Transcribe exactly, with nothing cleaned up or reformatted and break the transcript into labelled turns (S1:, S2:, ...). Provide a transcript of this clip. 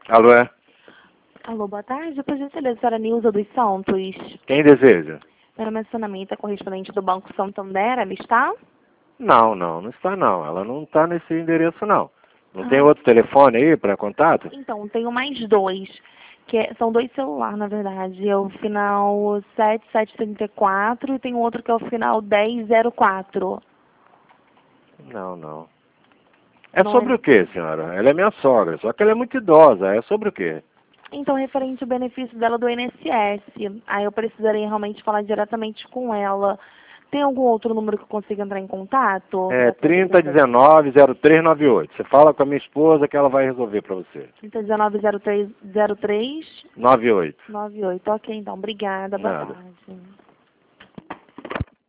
S1: Alô, é?
S2: Alô, boa tarde. Por gentileza, a senhora Nilza dos Santos.
S1: Quem deseja?
S2: Meu nome é Sonamita, correspondente do Banco Santander. Ela está?
S1: Não, não, não está não. Ela não está nesse endereço não. Não
S2: Ah,
S1: tem outro telefone aí para contato?
S2: então, tenho mais dois. Que é- são dois celulares, na verdade. É o final sete sete três quatro e tem outro que é o final dez zero quatro.
S1: Não, não. É
S2: Não
S1: sobre
S2: é?
S1: o que, senhora? Ela é minha sogra, só que ela é muito idosa. É sobre o quê?
S2: Então, referente ao benefício dela do I N S S. Aí eu precisaria realmente falar diretamente com ela. Tem algum outro número que eu consiga entrar em contato
S1: É
S2: para poder
S1: trinta
S2: fazer?
S1: dezenove zero três noventa e oito. Você fala com a minha esposa que ela vai resolver para você.
S2: trinta dezenove zero três zero três
S1: noventa e oito.
S2: nove oito. Ok, então. Obrigada. Boa
S1: Nada.
S2: tarde.